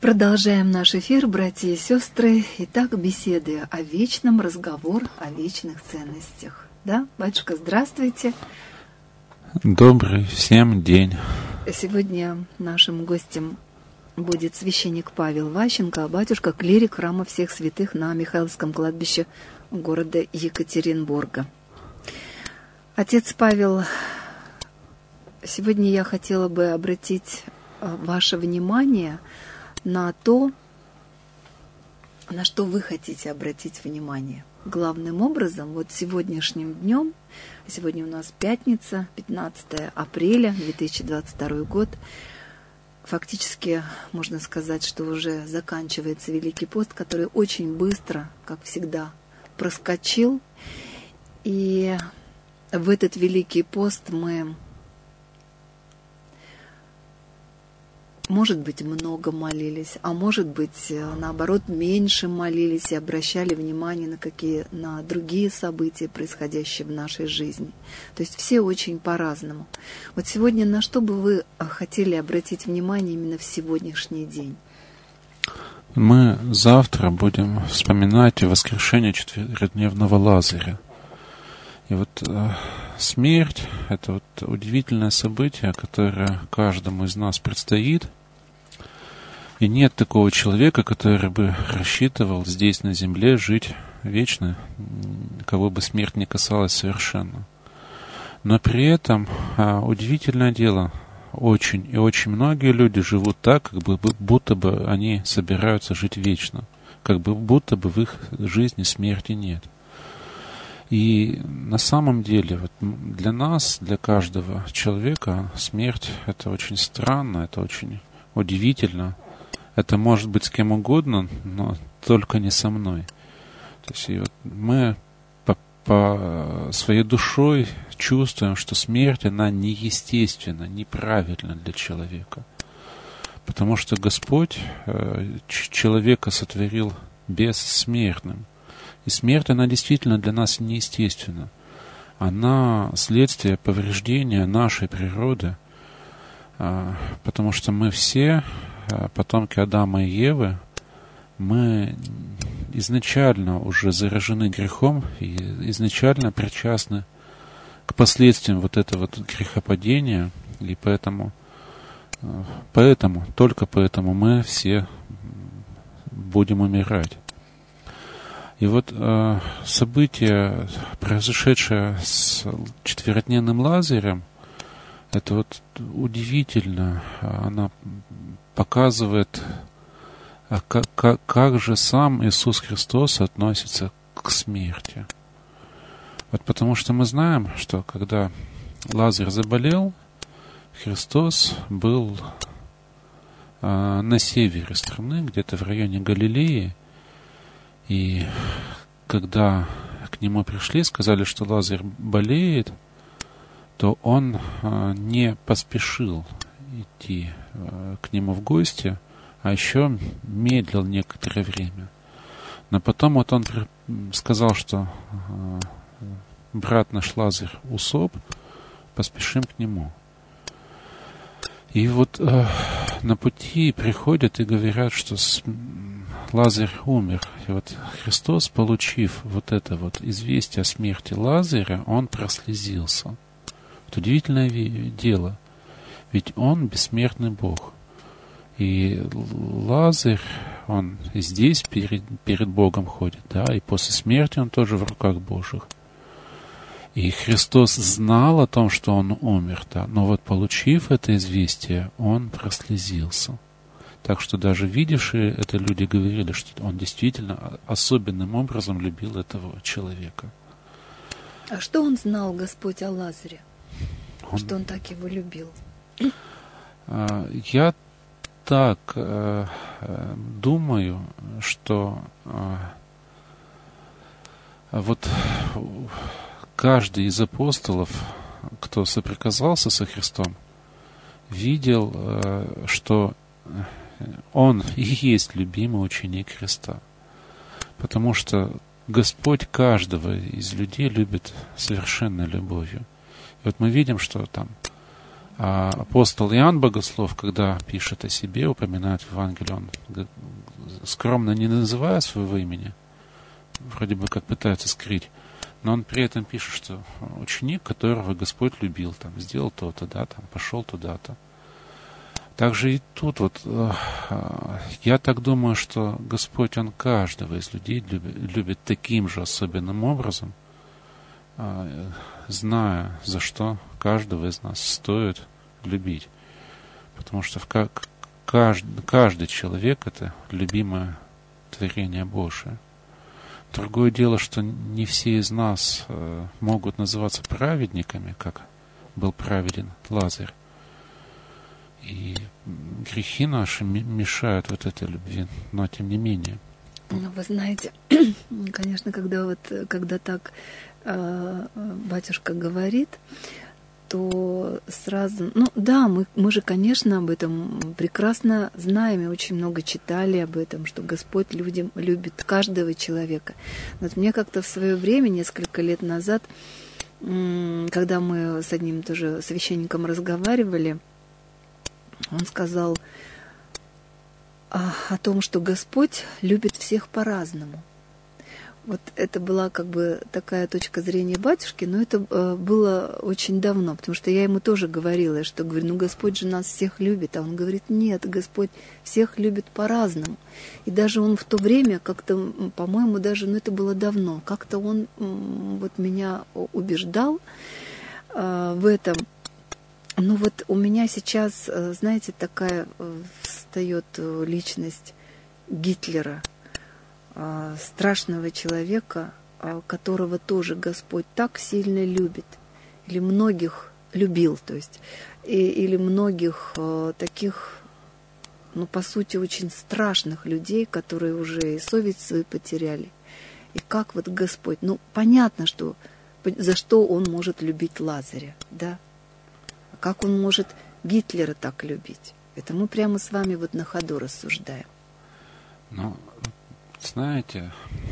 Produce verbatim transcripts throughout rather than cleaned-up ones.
Продолжаем наш эфир, братья и сестры. Итак, беседы о вечном, разговор о вечных ценностях. Да, батюшка, здравствуйте. Добрый всем день. Сегодня нашим гостем будет священник Павел Ващенко, а батюшка клирик храма всех святых на Михайловском кладбище города Екатеринбурга. Отец Павел, сегодня я хотела бы обратить ваше внимание на то, на что вы хотите обратить внимание. Главным образом, вот сегодняшним днем, сегодня у нас пятница, пятнадцатое апреля две тысячи двадцать второй год, фактически можно сказать, что уже заканчивается Великий пост, который очень быстро, как всегда, проскочил. И в этот Великий пост мы, может быть, много молились, а может быть, наоборот, меньше молились и обращали внимание на какие, на другие события, происходящие в нашей жизни. То есть все очень по-разному. Вот сегодня на что бы вы хотели обратить внимание именно в сегодняшний день? Мы завтра будем вспоминать воскрешение четырехдневного Лазаря. И вот э, смерть — это вот удивительное событие, которое каждому из нас предстоит. И нет такого человека, который бы рассчитывал здесь на земле жить вечно, кого бы смерть не касалась совершенно. Но при этом э, удивительное дело, очень и очень многие люди живут так, как бы, будто бы они собираются жить вечно, как бы будто бы в их жизни смерти нет. И на самом деле вот для нас, для каждого человека смерть — это очень странно, это очень удивительно. Это может быть с кем угодно, но только не со мной. То есть и вот мы по, по своей душой чувствуем, что смерть, она неестественна, неправильна для человека. Потому что Господь э, человека сотворил бессмертным. И смерть, она действительно для нас неестественна. Она следствие повреждения нашей природы, потому что мы все, потомки Адама и Евы, мы изначально уже заражены грехом и изначально причастны к последствиям вот этого вот грехопадения, и поэтому, поэтому, только поэтому мы все будем умирать. И вот э, событие, произошедшее с четверодневным Лазарем, это вот удивительно. Она показывает, как, как, как же сам Иисус Христос относится к смерти. Вот потому что мы знаем, что когда Лазарь заболел, Христос был э, на севере страны, где-то в районе Галилеи. И когда к нему пришли, сказали, что Лазарь болеет, то он э, не поспешил идти э, к нему в гости, а еще медлил некоторое время. Но потом вот он сказал, что э, брат наш Лазарь усоп, поспешим к нему. И вот э, на пути приходят и говорят, что с, Лазарь умер. И вот Христос, получив вот это вот известие о смерти Лазаря, он прослезился. Это удивительное дело. Ведь он бессмертный Бог. И Лазарь, он и здесь перед, перед Богом ходит, да, и после смерти он тоже в руках Божьих. И Христос знал о том, что он умер, да, но вот получив это известие, он прослезился. Так что даже видевшие это люди говорили, что он действительно особенным образом любил этого человека. А что он знал, Господь, о Лазаре? Он... Что он так его любил? Я так э, думаю, что э, вот каждый из апостолов, кто соприкасался со Христом, видел, э, что он и есть любимый ученик Христа. Потому что Господь каждого из людей любит совершенной любовью. И вот мы видим, что там А апостол Иоанн Богослов, когда пишет о себе, упоминает в Евангелии, он скромно не называя своего имени, вроде бы как пытается скрыть, но он при этом пишет, что ученик, которого Господь любил, там, сделал то-то, да, там, пошел туда-то. Также и тут вот, я так думаю, что Господь, Он каждого из людей любит, любит таким же особенным образом, зная, за что каждого из нас стоит любить. Потому что как каждый, каждый человек — это любимое творение Божие. Другое дело, что не все из нас могут называться праведниками, как был праведен Лазарь. И грехи наши мешают вот этой любви, но тем не менее. Ну, вы знаете, конечно, когда вот, когда так э, батюшка говорит, то сразу, ну да, мы, мы же, конечно, об этом прекрасно знаем и очень много читали об этом, что Господь людям, любит каждого человека. Вот мне как-то в свое время, несколько лет назад, когда мы с одним тоже священником разговаривали, он сказал о, о том, что Господь любит всех по-разному. Вот это была как бы такая точка зрения батюшки, но это э, было очень давно, потому что я ему тоже говорила, что говорю, ну Господь же нас всех любит, а он говорит, нет, Господь всех любит по-разному. И даже он в то время как-то, по-моему, даже, ну это было давно, как-то он м, вот меня убеждал э, в этом. Ну вот у меня сейчас, знаете, такая встает личность Гитлера, страшного человека, которого тоже Господь так сильно любит, или многих любил, то есть, и, или многих таких, ну, по сути, очень страшных людей, которые уже и совесть свою потеряли. И как вот Господь, ну, понятно, что за что Он может любить Лазаря, да? Как он может Гитлера так любить? Это мы прямо с вами вот на ходу рассуждаем. Ну, знаете,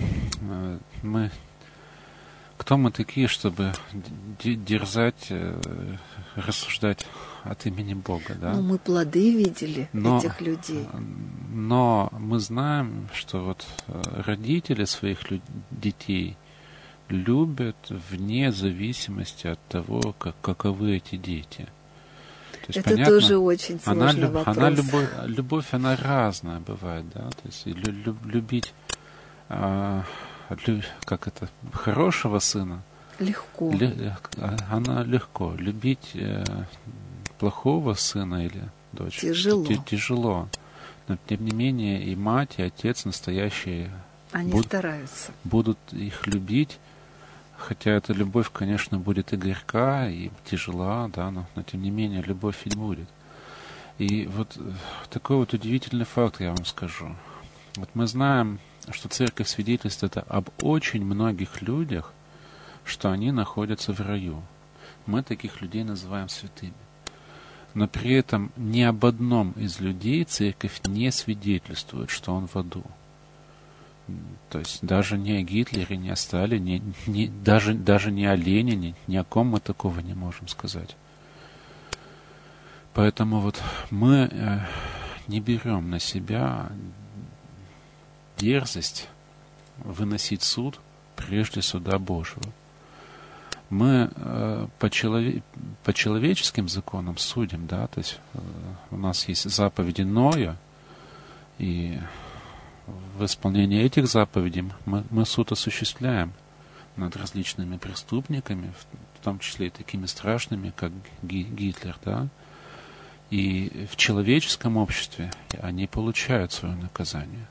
мы... Кто мы такие, чтобы дерзать, рассуждать от имени Бога, да? Ну, мы плоды видели но, этих людей. Но мы знаем, что вот родители своих детей любят вне зависимости от того, как, каковы эти дети. То есть, это понятно, тоже очень сложный она, вопрос. Она, любовь, любовь, она разная бывает, да, то есть лю, любить, а, лю, как это, хорошего сына. Легко. Ле, она легко. Любить э, плохого сына или дочь. Тяжело. Т, тяжело. Но тем не менее и мать, и отец настоящие. Они буд, стараются. Будут их любить. Хотя эта любовь, конечно, будет и горька, и тяжела, да, но, но тем не менее любовь ведь будет. И вот такой вот удивительный факт я вам скажу. Вот мы знаем, что Церковь свидетельствует об очень многих людях, что они находятся в раю. Мы таких людей называем святыми. Но при этом ни об одном из людей Церковь не свидетельствует, что он в аду. То есть даже не о Гитлере, не о Сталине, не, даже, даже не о Ленине, ни о ком мы такого не можем сказать. Поэтому вот мы э, не берем на себя дерзость выносить суд прежде суда Божьего. Мы э, по, челове, по человеческим законам судим, да, то есть э, у нас есть заповеди Ноя, и в исполнении этих заповедей мы, мы суд осуществляем над различными преступниками, в том числе и такими страшными, как Гитлер, да. И в человеческом обществе они получают свое наказание.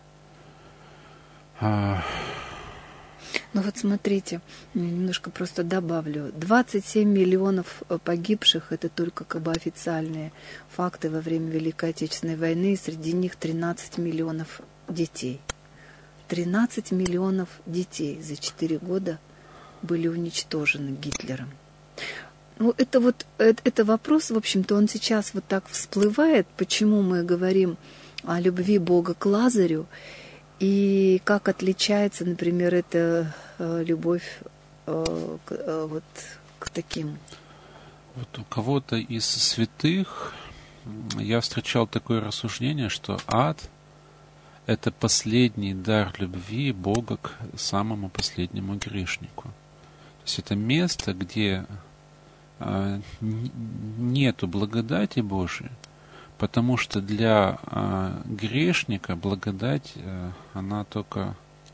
А... Ну вот смотрите, немножко просто добавлю. двадцать семь миллионов погибших, это только как бы официальные факты во время Великой Отечественной войны, и среди них тринадцать миллионов детей. тринадцать миллионов детей за четыре года были уничтожены Гитлером. Ну, это вот, это, это вопрос, в общем-то, он сейчас вот так всплывает, почему мы говорим о любви Бога к Лазарю, и как отличается, например, эта э, любовь э, к, э, вот, к таким Вот у кого-то из святых я встречал такое рассуждение, что ад — это последний дар любви Бога к самому последнему грешнику. То есть это место, где а, нету благодати Божией, потому что для а, грешника благодать, а, она только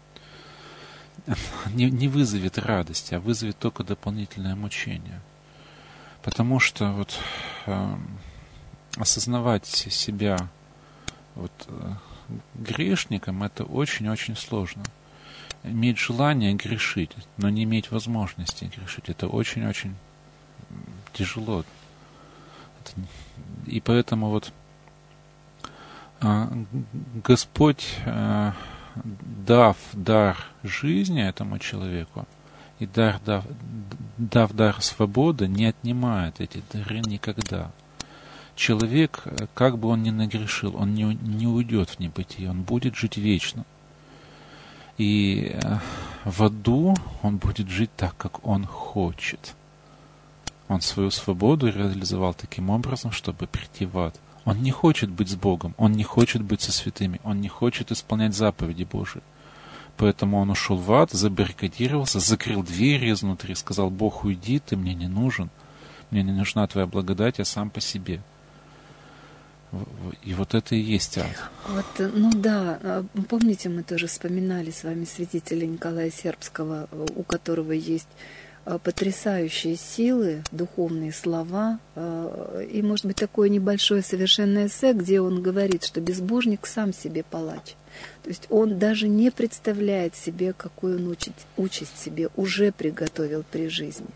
не, не вызовет радости, а вызовет только дополнительное мучение. Потому что вот а, осознавать себя вот, грешником — это очень-очень сложно. Иметь желание грешить, но не иметь возможности грешить — это очень-очень тяжело. Это, и поэтому вот а, Господь, а, дав дар жизни этому человеку, и дар, дав, дав дар свободы, не отнимает эти дары никогда. Человек, как бы он ни нагрешил, он не, не уйдет в небытие, он будет жить вечно. И в аду он будет жить так, как он хочет. Он свою свободу реализовал таким образом, чтобы прийти в ад. Он не хочет быть с Богом, он не хочет быть со святыми, он не хочет исполнять заповеди Божии. Поэтому он ушел в ад, забаррикадировался, закрыл двери изнутри, сказал: Бог, уйди, ты мне не нужен, мне не нужна твоя благодать, я сам по себе. И вот это и есть ад. Вот, ну да, помните, мы тоже вспоминали с вами святителя Николая Сербского, у которого есть потрясающие силы, духовные слова, и, может быть, такое небольшое совершенное эссе, где он говорит, что безбожник сам себе палач. То есть он даже не представляет себе, какую он участь, участь себе уже приготовил при жизни.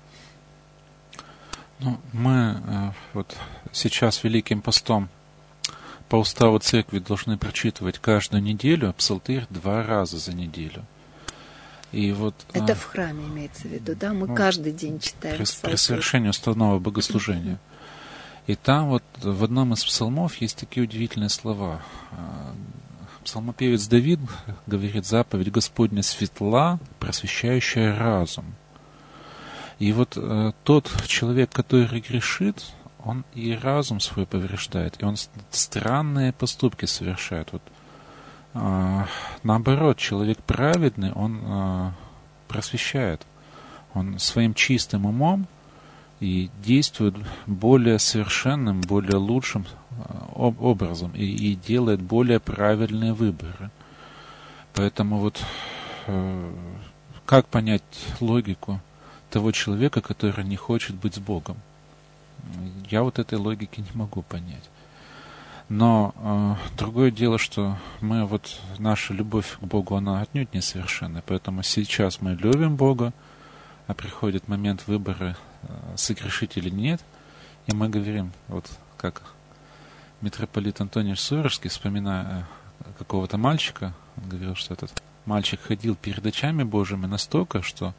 Ну, мы вот сейчас Великим постом по уставу церкви должны прочитывать каждую неделю псалтырь два раза за неделю. И вот, это в храме имеется в виду, да? Мы ну, каждый день читаем при, псалтырь. При совершении уставного богослужения. И там вот в одном из псалмов есть такие удивительные слова. Псалмопевец Давид говорит: заповедь Господня светла, просвещающая разум. И вот э, тот человек, который грешит, он и разум свой повреждает, и он странные поступки совершает. Вот, э, наоборот, человек праведный, он э, просвещает. Он своим чистым умом и действует более совершенным, более лучшим э, образом, и, и делает более правильные выборы. Поэтому вот э, как понять логику того человека, который не хочет быть с Богом? Я вот этой логики не могу понять. Но э, другое дело, что мы вот, наша любовь к Богу, она отнюдь несовершенна. Поэтому сейчас мы любим Бога, а приходит момент выбора, э, согрешить или нет, и мы говорим, вот как митрополит Антоний Суворовский, вспоминая какого-то мальчика, он говорил, что этот мальчик ходил перед очами Божьими настолько, что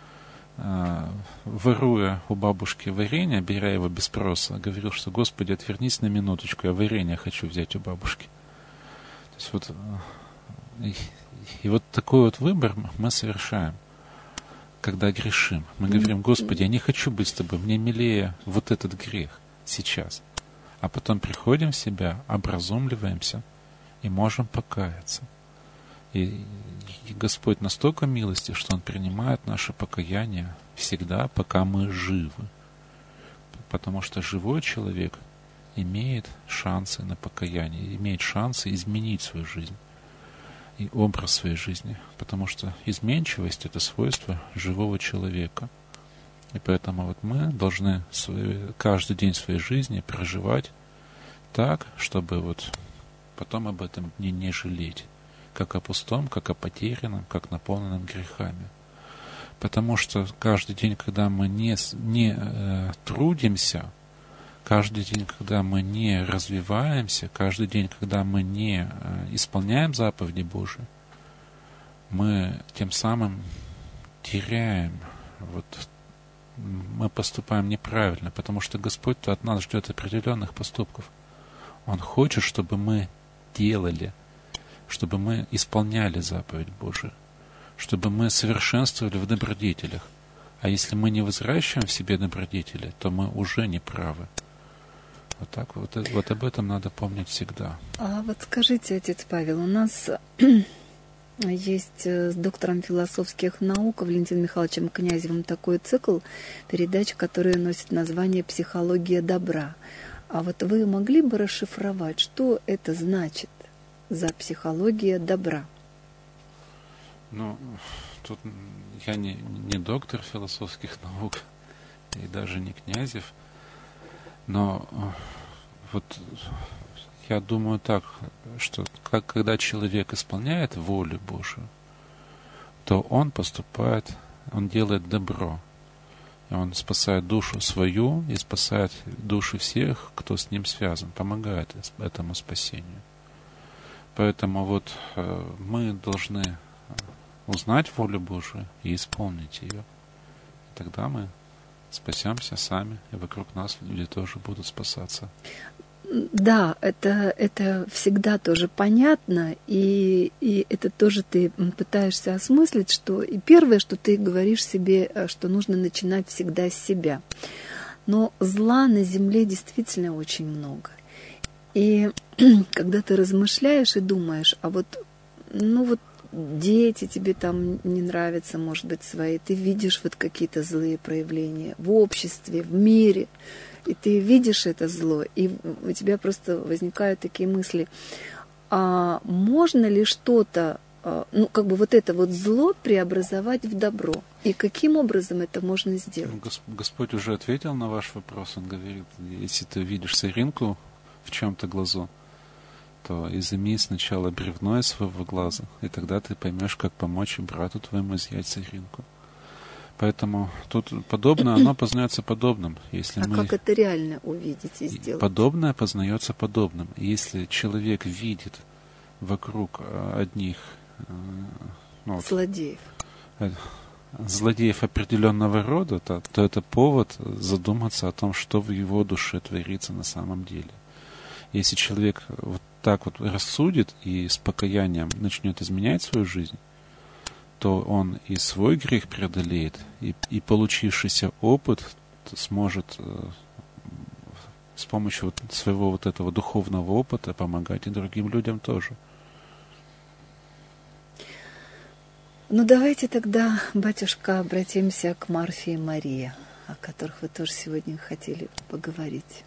воруя у бабушки варенье, беря его без спроса, говорил, что: Господи, отвернись на минуточку, я варенье хочу взять у бабушки. То есть вот, и, и вот такой вот выбор мы совершаем, когда грешим. Мы говорим: Господи, я не хочу быть с Тобой, мне милее вот этот грех сейчас. А потом приходим в себя, образумливаемся и можем покаяться. И, и Господь настолько милостив, что Он принимает наше покаяние всегда, пока мы живы. Потому что живой человек имеет шансы на покаяние, имеет шансы изменить свою жизнь и образ своей жизни. Потому что изменчивость — это свойство живого человека. И поэтому вот мы должны свой, каждый день своей жизни проживать так, чтобы вот потом об этом дне не жалеть. Как о пустом, как о потерянном, как наполненном грехами. Потому что каждый день, когда мы не, не э, трудимся, каждый день, когда мы не развиваемся, каждый день, когда мы не э, исполняем заповеди Божии, мы тем самым теряем, вот, мы поступаем неправильно, потому что Господь-то от нас ждет определенных поступков. Он хочет, чтобы мы делали, чтобы мы исполняли заповедь Божию, чтобы мы совершенствовали в добродетелях. А если мы не взращиваем в себе добродетели, то мы уже не правы. Вот так вот, вот об этом надо помнить всегда. А вот скажите, отец Павел, у нас есть с доктором философских наук Валентином Михайловичем Князевым такой цикл передач, который носит название «Психология добра». А вот вы могли бы расшифровать, что это значит за психология добра? Ну, тут я не, не доктор философских наук, и даже не Князев, но вот я думаю так, что как, когда человек исполняет волю Божию, то он поступает, он делает добро. И он спасает душу свою и спасает души всех, кто с ним связан, помогает этому спасению. Поэтому вот э, мы должны узнать волю Божию и исполнить ее. И тогда мы спасемся сами, и вокруг нас люди тоже будут спасаться. Да, это, это всегда тоже понятно, и, и это тоже ты пытаешься осмыслить, что и первое, что ты говоришь себе, что нужно начинать всегда с себя. Но зла на земле действительно очень много. И когда ты размышляешь и думаешь, а вот, ну вот дети тебе там не нравятся, может быть, свои, ты видишь вот какие-то злые проявления в обществе, в мире, и ты видишь это зло, и у тебя просто возникают такие мысли, а можно ли что-то, ну, как бы вот это вот зло преобразовать в добро? И каким образом это можно сделать? Господь уже ответил на ваш вопрос. Он говорит, если ты видишь соринку в чем-то глазу, то изыми сначала бревно из своего глаза, и тогда ты поймешь, как помочь брату твоему изъять соринку. Поэтому тут подобное, оно познается подобным. Если а мы... как это реально увидеть и сделать? Подобное познается подобным. Если человек видит вокруг одних ну, злодеев. злодеев определенного рода, то, то это повод задуматься о том, что в его душе творится на самом деле. Если человек вот так вот рассудит и с покаянием начнет изменять свою жизнь, то он и свой грех преодолеет, и, и получившийся опыт сможет э, с помощью вот своего вот этого духовного опыта помогать и другим людям тоже. Ну, давайте тогда, батюшка, обратимся к Марфе и Марии, о которых вы тоже сегодня хотели поговорить.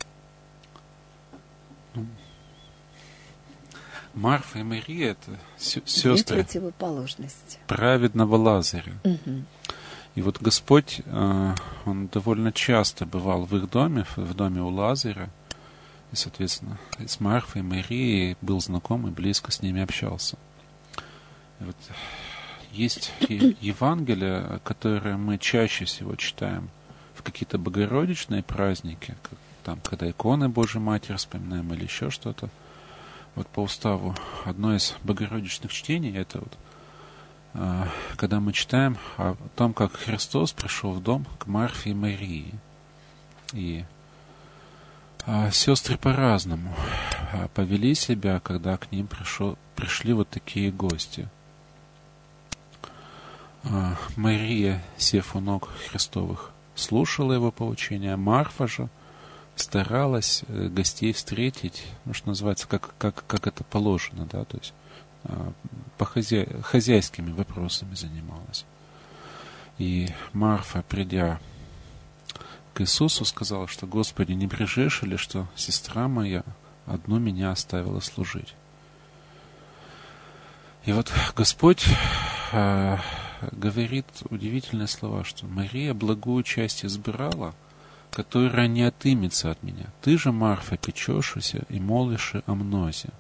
Марфа и Мария — это сестры противоположности праведного Лазаря. Угу. И вот Господь, Он довольно часто бывал в их доме, в доме у Лазаря, и, соответственно, с Марфой и Марией был знаком и близко с ними общался. И вот есть Евангелия, которые мы чаще всего читаем в какие-то богородичные праздники, как там, когда иконы Божьей Матери вспоминаем или еще что-то. Вот по уставу одно из богородичных чтений — это вот, э, когда мы читаем о том, как Христос пришел в дом к Марфе и Марии. И э, сестры по-разному э, повели себя, когда к ним пришел, пришли вот такие гости. Э, Мария, сев у ног Христовых, слушала его поучения, Марфа же старалась гостей встретить, ну, что называется, как, как, как это положено, да, то есть по хозя... хозяйскими вопросами занималась. И Марфа, придя к Иисусу, сказала, что: «Господи, не брежешь ли, что сестра моя одну меня оставила служить?» И вот Господь э, говорит удивительные слова, что Мария благую часть избрала, которая не отымется от меня. Ты же, Марфа, печешься и молишься о мнозе.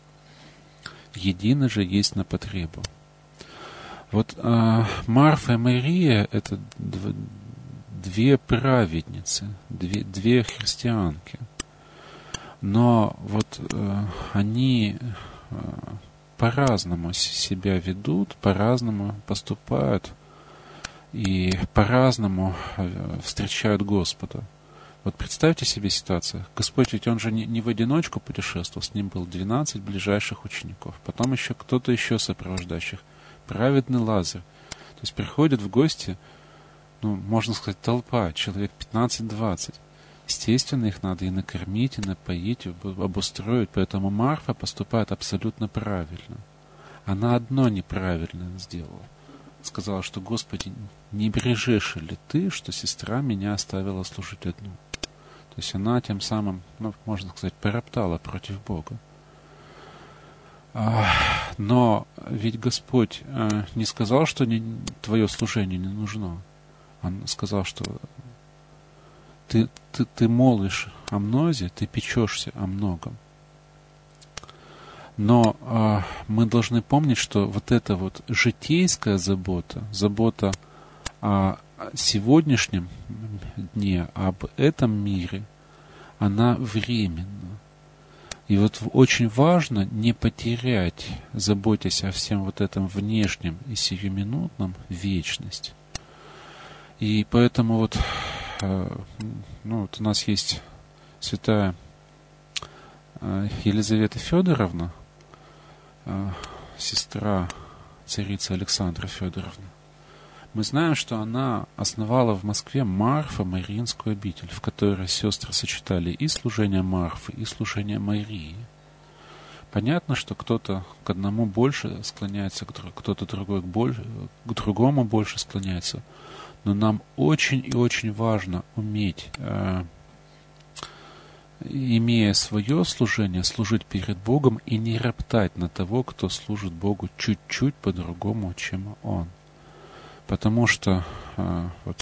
Едино же есть на потребу. Вот э, Марфа и Мария — это дв- две праведницы, две, две христианки. Но вот э, они э, по-разному себя ведут, по-разному поступают и по-разному встречают Господа. Вот представьте себе ситуацию. Господь ведь Он же не, не в одиночку путешествовал, с Ним было двенадцать ближайших учеников, потом еще кто-то еще сопровождающих, праведный Лазарь. То есть приходит в гости ну, можно сказать, толпа, человек пятнадцать-двадцать. Естественно, их надо и накормить, и напоить, и обустроить. Поэтому Марфа поступает абсолютно правильно. Она одно неправильно сделала. Сказала, что, Господи, не брежешь ли ты, что сестра меня оставила служить одну? То есть она тем самым, ну, можно сказать, пороптала против Бога. Но ведь Господь не сказал, что не, твое служение не нужно. Он сказал, что ты, ты, ты молишь о мнозе, ты печешься о многом. Но а, мы должны помнить, что вот эта вот житейская забота, забота о сегодняшнем дне, об этом мире, она временна. И вот очень важно не потерять, заботясь о всем вот этом внешнем и сиюминутном, вечность. И поэтому вот, э, ну, вот у нас есть святая э, Елизавета Федоровна, э, сестра царицы Александры Федоровны. Мы знаем, что она основала в Москве Марфо-Мариинскую обитель, в которой сестры сочетали и служение Марфы, и служение Марии. Понятно, что кто-то к одному больше склоняется, кто-то другой к, больше, к другому больше склоняется. Но нам очень и очень важно уметь, э, имея свое служение, служить перед Богом и не роптать на того, кто служит Богу чуть-чуть по-другому, чем Он. Потому что э, вот,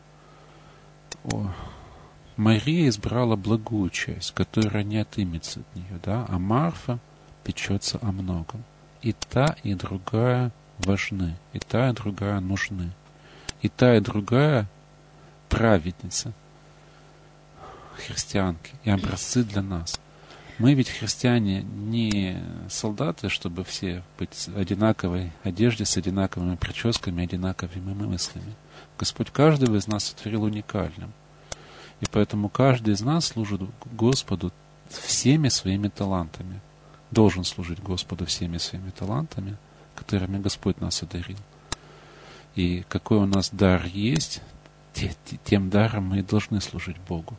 о, Мария избрала благую часть, которая не отымется от нее, да, а Марфа печется о многом. И та, и другая важны, и та, и другая нужны. И та, и другая праведница, христианки, и образцы для нас. Мы ведь христиане не солдаты, чтобы все быть в одинаковой одежде, с одинаковыми прическами, одинаковыми мыслями. Господь каждого из нас сотворил уникальным. И поэтому каждый из нас служит Господу всеми своими талантами. Должен служить Господу всеми своими талантами, которыми Господь нас одарил. И какой у нас дар есть, тем даром мы и должны служить Богу.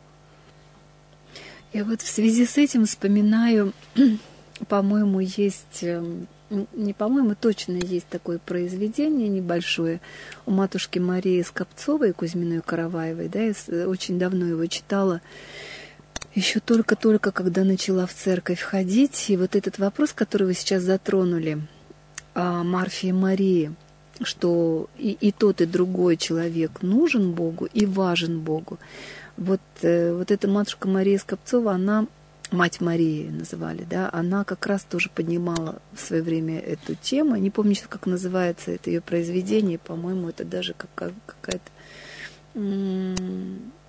Я вот в связи с этим вспоминаю, по-моему, есть, не по-моему, точно есть такое произведение небольшое у матушки Марии Скопцовой, Кузьминой Караваевой, да, я очень давно его читала, еще только-только, когда начала в церковь ходить, и вот этот вопрос, который вы сейчас затронули, о Марфе и Марии, что и, и тот, и другой человек нужен Богу и важен Богу. Вот, э, вот эта матушка Мария Скопцова, она, мать Марии называли, да, она как раз тоже поднимала в свое время эту тему. Не помню сейчас, как называется это ее произведение, по-моему, это даже какая- какая-то... М-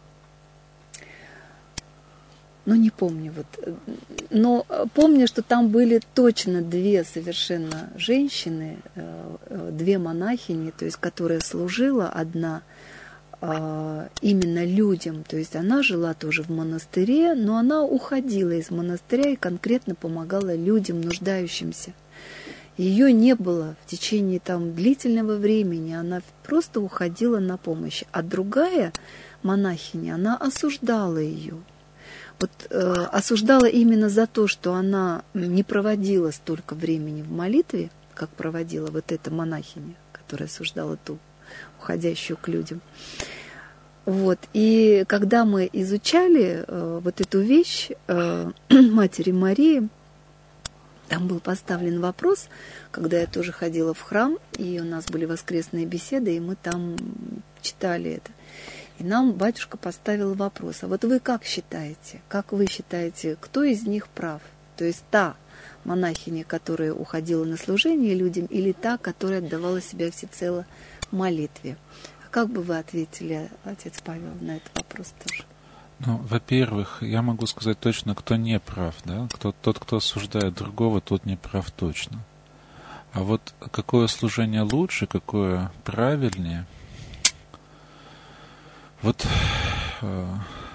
ну, не помню, вот. Но помню, что там были точно две совершенно женщины, э, две монахини, то есть, которая служила одна именно людям, то есть она жила тоже в монастыре, но она уходила из монастыря и конкретно помогала людям, нуждающимся. Ее не было в течение там длительного времени, она просто уходила на помощь. А другая монахиня, она осуждала ее. Вот э, осуждала именно за то, что она не проводила столько времени в молитве, как проводила вот эта монахиня, которая осуждала ту уходящую к людям. Вот. И когда мы изучали э, вот эту вещь э, Матери Марии, там был поставлен вопрос, когда я тоже ходила в храм, и у нас были воскресные беседы, и мы там читали это. И нам батюшка поставил вопрос: а вот вы как считаете, как вы считаете, кто из них прав? То есть та монахиня, которая уходила на служение людям, или та, которая отдавала себя всецело молитве? Как бы вы ответили, отец Павел, на этот вопрос тоже? Ну, во-первых, я могу сказать точно, кто не прав, да? Кто, тот, кто осуждает другого, тот не прав точно. А вот какое служение лучше, какое правильнее, вот э,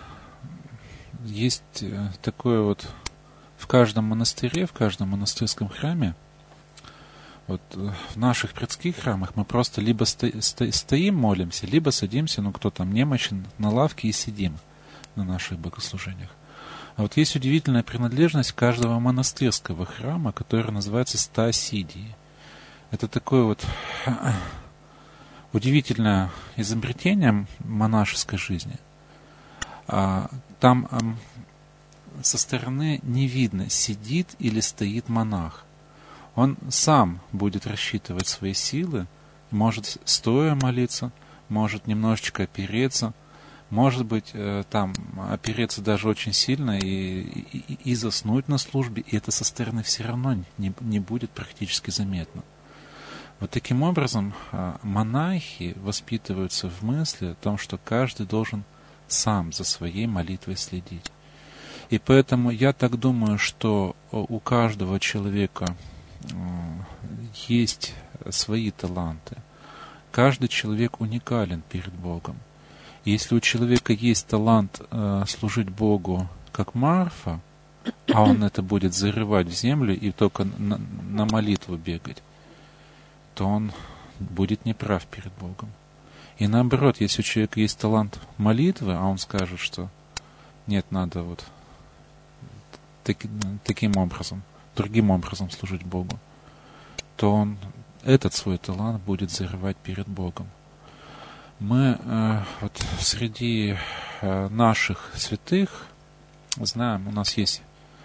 есть такое вот в каждом монастыре, в каждом монастырском храме Вот в наших приходских храмах мы просто либо сто, сто, стоим, молимся, либо садимся, ну кто там немощен, на лавке и сидим на наших богослужениях. А вот есть удивительная принадлежность каждого монастырского храма, который называется стаосидией. Это такое вот удивительное изобретение монашеской жизни. Там со стороны не видно, сидит или стоит монах. Он сам будет рассчитывать свои силы, может стоя молиться, может немножечко опереться, может быть, там опереться даже очень сильно и, и, и заснуть на службе, и это со стороны все равно не, не будет практически заметно. Вот таким образом монахи воспитываются в мысли о том, что каждый должен сам за своей молитвой следить. И поэтому я так думаю, что у каждого человека есть свои таланты. Каждый человек уникален перед Богом. И если у человека есть талант э, служить Богу как Марфа, а он это будет зарывать в землю и только на, на молитву бегать, то он будет неправ перед Богом. И наоборот, если у человека есть талант молитвы, а он скажет, что нет, надо вот таки, таким образом, другим образом служить Богу, то он этот свой талант будет зарывать перед Богом. Мы э, вот среди э, наших святых знаем, у нас есть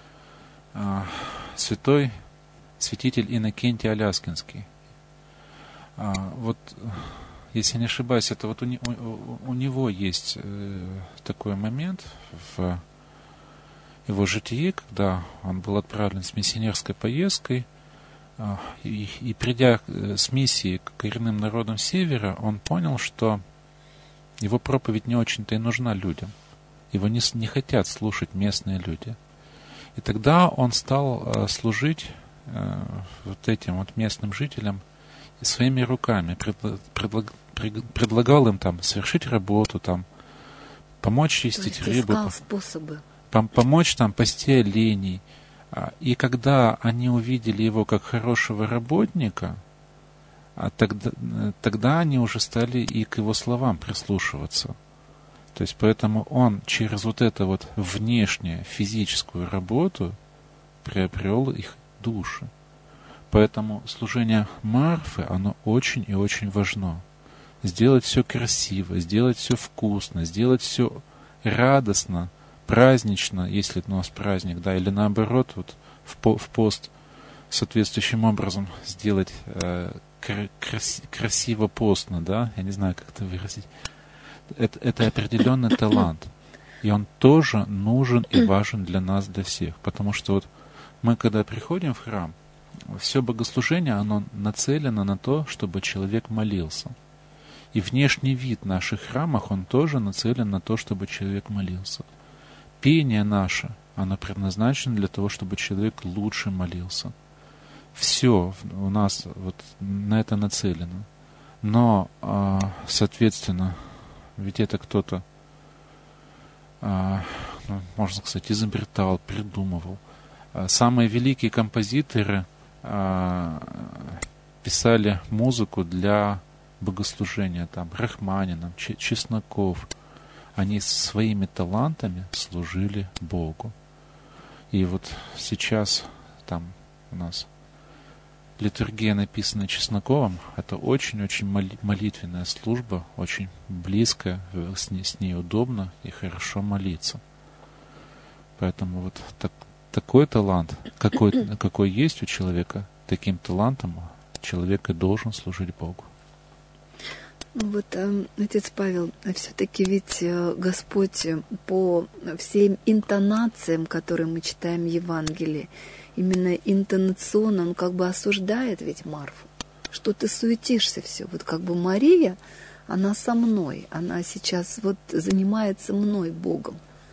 э, святой святитель Иннокентий Аляскинский. Э, вот, если не ошибаюсь, это вот у, у, у него есть э, такой момент в его житии, когда он был отправлен с миссионерской поездкой, И, и придя с миссией к коренным народам Севера, он понял, что его проповедь не очень-то и нужна людям. Его не, не хотят слушать местные люди. И тогда он стал служить э, вот этим вот местным жителям своими руками. Предлаг, предлаг, предлагал им там совершить работу, там, помочь чистить рыбу. Искал способы. Помочь там пасти оленей. И когда они увидели его как хорошего работника, тогда, тогда они уже стали и к его словам прислушиваться. То есть поэтому он через вот эту вот внешнюю физическую работу приобрел их души. Поэтому служение Марфы, оно очень и очень важно. Сделать все красиво, сделать все вкусно, сделать все радостно, празднично, если у нас праздник, да, или наоборот, вот в, по, в пост соответствующим образом сделать э, кр- крас- красиво постно, да, я не знаю, как это выразить. Это, это определенный талант, и он тоже нужен и важен для нас, для всех, потому что вот мы, когда приходим в храм, все богослужение, оно нацелено на то, чтобы человек молился. И внешний вид в наших храмах, он тоже нацелен на то, чтобы человек молился. Пение наше, оно предназначено для того, чтобы человек лучше молился. Все у нас вот на это нацелено. Но, соответственно, ведь это кто-то, можно сказать, изобретал, придумывал. Самые великие композиторы писали музыку для богослужения, там, Рахманинов, Чесноков. Они своими талантами служили Богу. И вот сейчас там у нас литургия, написанная Чесноковым, это очень-очень молитвенная служба, очень близкая, с ней, с ней удобно и хорошо молиться. Поэтому вот так, такой талант, какой, какой есть у человека, таким талантом человек и должен служить Богу. Вот, э, отец Павел, все-таки ведь э, Господь по всем интонациям, которые мы читаем в Евангелии, именно интонационно, Он как бы осуждает ведь Марфу, что ты суетишься все. Вот как бы Мария, она со мной, она сейчас вот занимается мной, Богом.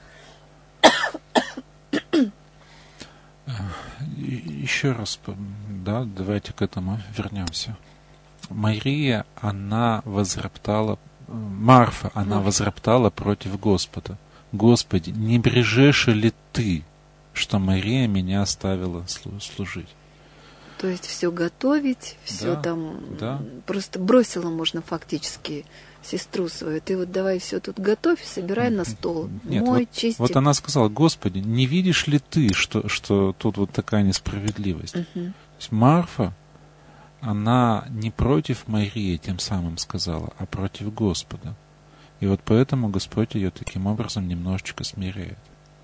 Еще раз, да, давайте к этому вернемся. Мария, она возроптала, Марфа, она возроптала против Господа. Господи, не брежешь ли ты, что Мария меня оставила служить? То есть все готовить, все да, там да. Просто бросила можно фактически сестру свою. Ты вот давай все тут готовь, собирай на стол, Нет, мой, вот, чисти. Вот она сказала: Господи, не видишь ли ты, что, что тут вот такая несправедливость? Угу. То есть Марфа, она не против Марии тем самым сказала, а против Господа. И вот поэтому Господь ее таким образом немножечко смиряет.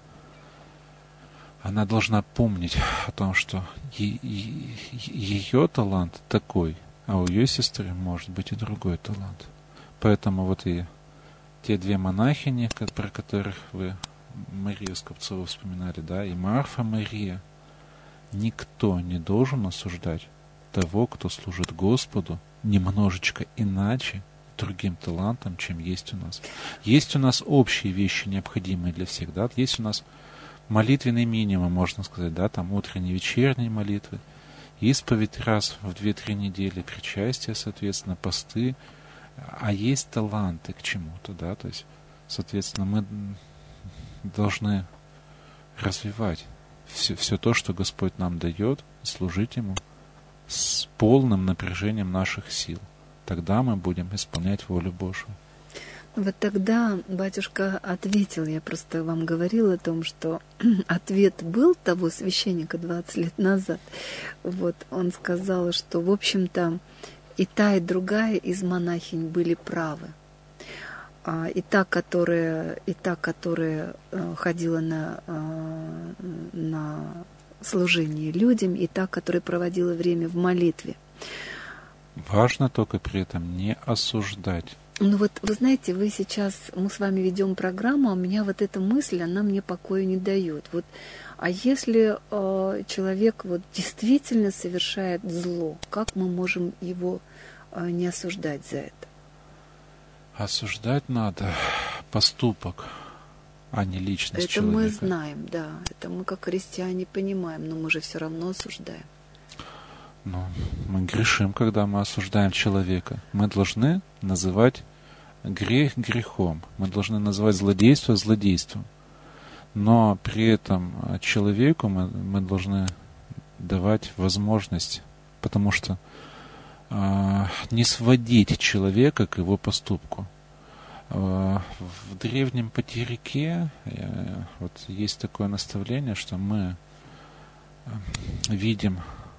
Она должна помнить о том, что е- е- ее талант такой, а у ее сестры может быть и другой талант. Поэтому вот и те две монахини, про которых вы, Марию Скопцову, вспоминали, да, и Марфа Мария, никто не должен осуждать того, кто служит Господу немножечко иначе, другим талантом, чем есть у нас. Есть у нас общие вещи, необходимые для всех, да, есть у нас молитвенный минимум, можно сказать, да, там утренние, вечерние молитвы, исповедь раз в две-три недели, причастие, соответственно, посты, а есть таланты к чему-то, да, то есть, соответственно, мы должны развивать все, все то, что Господь нам дает, служить Ему с полным напряжением наших сил. Тогда мы будем исполнять волю Божию. Вот тогда батюшка ответил, я просто вам говорила о том, что ответ был того священника двадцать лет назад. Вот он сказал, что, в общем-то, и та, и другая из монахинь были правы. И та, которая, и та, которая ходила на, на служение людям, и та, которая проводила время в молитве. Важно только при этом не осуждать. Ну вот, вы знаете, вы сейчас, мы с вами ведем программу, а у меня вот эта мысль, она мне покоя не дает. Вот, а если э, человек вот действительно совершает зло, как мы можем его э, не осуждать за это? Осуждать надо поступок, а не личность это человека. Это мы знаем, да. Это мы как христиане понимаем, но мы же все равно осуждаем. Ну, мы грешим, когда мы осуждаем человека. Мы должны называть грех грехом. Мы должны называть злодейство злодейством. Но при этом человеку мы, мы должны давать возможность, потому что э, не сводить человека к его поступку. Э, в древнем патерике э, вот есть такое наставление, что мы э, видим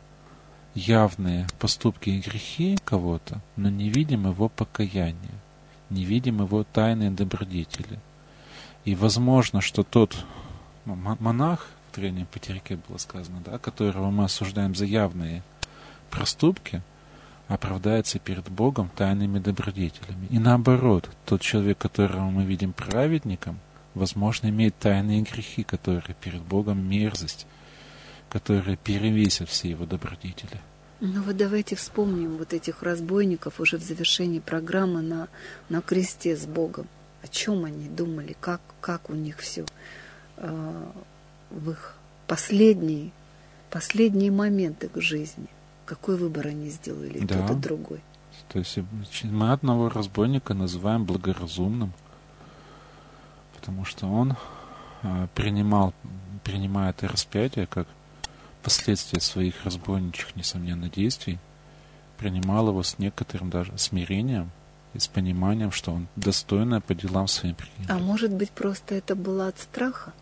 явные поступки и грехи кого-то, но не видим его покаяния, не видим его тайные добродетели. И возможно, что тот ну, монах, в древнем патерике было сказано, да, которого мы осуждаем за явные проступки, оправдается перед Богом тайными добродетелями. И наоборот, тот человек, которого мы видим праведником, возможно, имеет тайные грехи, которые перед Богом мерзость, которые перевесят все его добродетели. Ну вот давайте вспомним вот этих разбойников уже в завершении программы на, на кресте с Богом. О чем они думали, как, как у них все э, в их последние, последние моменты к жизни. Какой выбор они сделали, и да. тот, и другой. То есть мы одного разбойника называем благоразумным, потому что он э, принимал, принимает распятие как последствия своих разбойничьих, несомненно, действий, принимал его с некоторым даже смирением и с пониманием, что он достойно по делам своим принял. А может быть, просто это было от страха?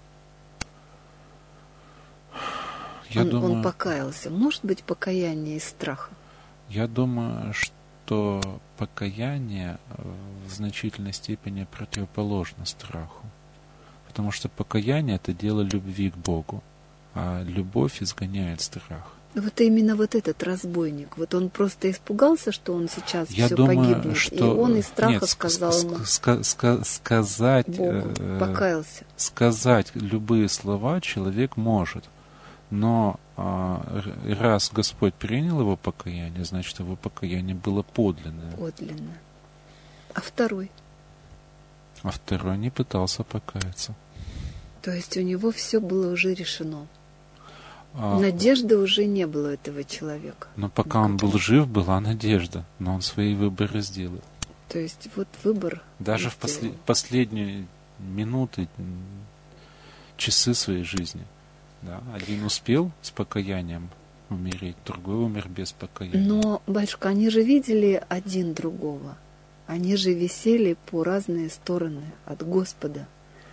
Я он, думаю, он покаялся. Может быть, покаяние из страха? Я думаю, что покаяние в значительной степени противоположно страху. Потому что покаяние — это дело любви к Богу. А любовь изгоняет страх. Вот именно вот этот разбойник, вот он просто испугался, что он сейчас Я все думаю, погибнет, что... и он из страха Нет, сказал ск- ему, ска- ска- сказать, Богу, э, покаялся. Сказать любые слова человек может, но э, раз Господь принял его покаяние, значит, его покаяние было подлинное. Подлинное. А второй? А второй не пытался покаяться. То есть у него все было уже решено. А, Надежды уже не было у этого человека. Но пока он был жив, была надежда, но он свои выборы сделал. То есть вот выбор. Даже в после, последние минуты, часы своей жизни. Да, один успел с покаянием умереть, другой умер без покаяния. Но, батюшка, они же видели один другого. Они же висели по разные стороны от Господа.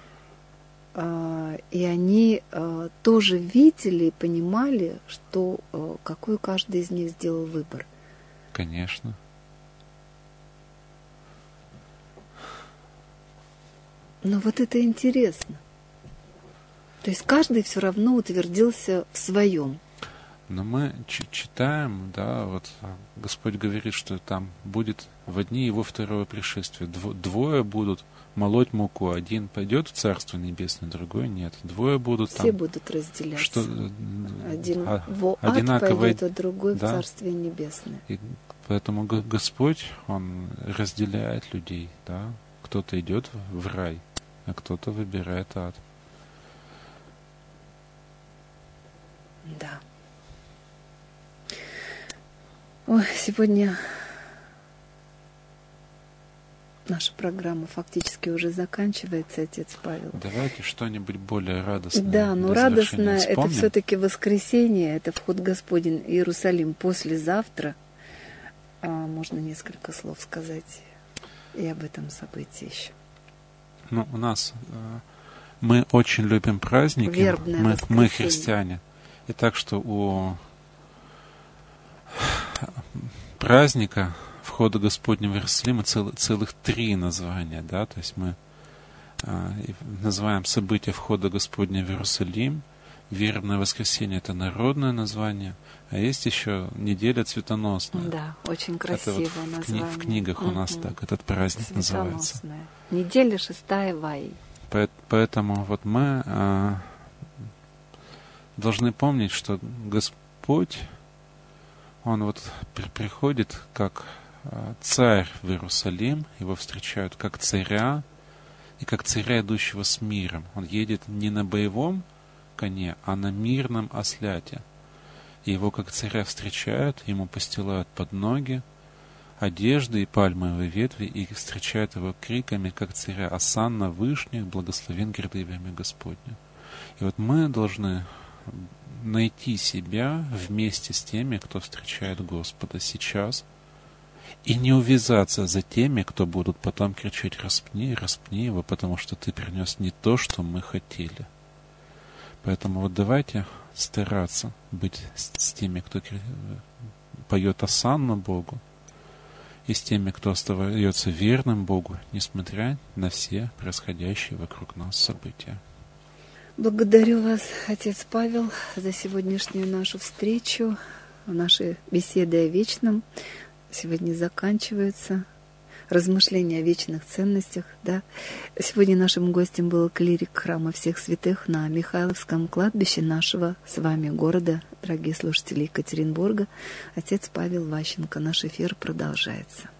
И они тоже видели и понимали, что какой каждый из них сделал выбор. Конечно. Но вот это интересно. То есть каждый все равно утвердился в своем. Но мы читаем, да, вот Господь говорит, что там будет в дни Его второго пришествия. Двое будут молоть муку. Один пойдет в Царство Небесное, другой нет. Двое будут там. Все будут разделяться. Что, Один а, в ад одинаково, пойдет, а другой да, в Царствие Небесное. И поэтому Господь, Он разделяет людей, да. Кто-то идет в рай, а кто-то выбирает ад. Да. Ой, сегодня наша программа фактически уже заканчивается, отец Павел. Давайте что-нибудь более радостное. Да, но радостное это все-таки воскресенье, это вход Господень в Иерусалим послезавтра. А можно несколько слов сказать и об этом событии еще. Ну, у нас мы очень любим праздники. Вербное мы, мы христиане. И так что у праздника входа Господня в Иерусалим цел, целых три названия, да, то есть мы а, называем событие входа Господня в Иерусалим. Вербное воскресенье — это народное название, а есть еще неделя цветоносная. Да, очень красивое это вот название. В, кни, в книгах у нас так этот праздник называется. Неделя шестая Ваи. Поэтому вот мы а, должны помнить, что Господь, Он вот при, приходит как а, царь в Иерусалим, его встречают как царя, и как царя, идущего с миром. Он едет не на боевом коне, а на мирном осляте. И его как царя встречают, ему постилают под ноги одежды и пальмовые ветви, и встречают его криками, как царя: «Осанна вышних, благословен гряды имя Господне». И вот мы должны найти себя вместе с теми, кто встречает Господа сейчас, и не увязаться за теми, кто будут потом кричать: «Распни, распни его, потому что ты принес не то, что мы хотели». Поэтому вот давайте стараться быть с, с теми, кто поет осанну Богу, и с теми, кто остается верным Богу, несмотря на все происходящие вокруг нас события. Благодарю вас, отец Павел, за сегодняшнюю нашу встречу. Наши беседы о вечном сегодня заканчиваются. Размышления о вечных ценностях. Да. Сегодня нашим гостем был клирик Храма Всех Святых на Михайловском кладбище нашего с вами города, дорогие слушатели Екатеринбурга, отец Павел Ващенко. Наш эфир продолжается.